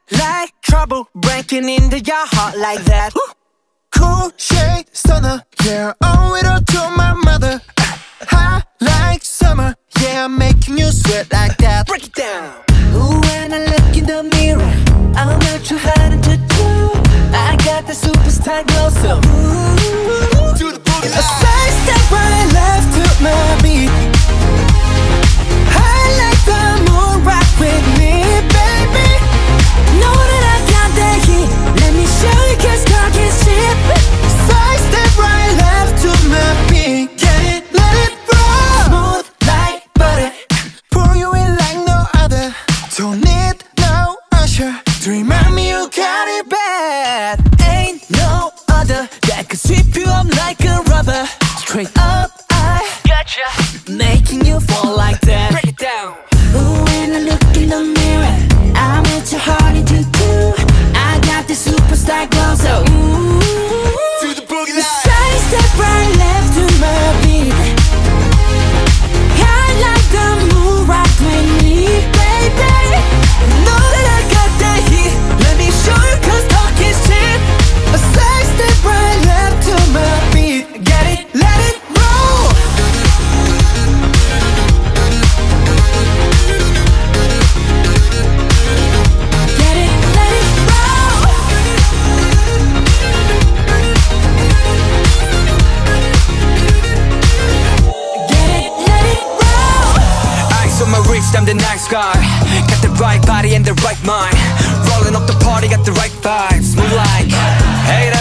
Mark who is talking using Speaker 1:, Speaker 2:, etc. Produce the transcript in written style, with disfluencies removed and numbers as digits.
Speaker 1: like trouble breaking into your heart like that.
Speaker 2: Cool shade stunner, yeah, owe it all to my mother. Hot like summer, yeah, I'm making you sweat like that.
Speaker 1: Break it down.
Speaker 3: Ooh, when I look in the mirror, I'm not too hard to do. I got the superstar glow, so ooh,
Speaker 2: Do the boogie
Speaker 3: a side step right left to my beat. I like the moon rock with me, baby. Know that I got that heat. Let me show you, 'cause talk is cheap.
Speaker 2: Side step right left to my beat. Get it, let it roll.
Speaker 3: Smooth like butter.
Speaker 2: Pour you in like no other. Don't need no usher to remind me you got it bad.
Speaker 3: Ain't no other that could sweep you up like a rubber. Straight up, I
Speaker 1: Gotcha.
Speaker 3: making you fall like that.
Speaker 1: Break it down.
Speaker 3: Ooh, when I look in the mirror, I'm at your heart to do. I got the superstar glow, so ooh,
Speaker 2: Do the boogie line.
Speaker 3: side step right left to my beat. I like the moon rock with me, baby. Know that I got that heat. Let me show you, 'cause talk is cheap.
Speaker 2: A side step right left to my beat. Get it, let it roll.
Speaker 3: Get it, let it roll. Get it, let it roll.
Speaker 1: Ice on my wrist, I'm the nice guy. Got the right body and the right mind. Rolling up the party, got the right vibes. Move like, hey,